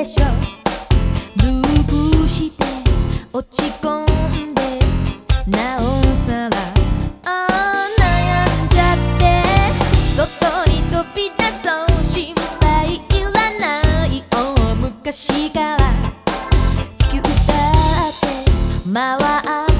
でしょ。ループして落ち込んでなおさら悩んじゃって、外に飛び出そう心配いらない大昔から地球だって回って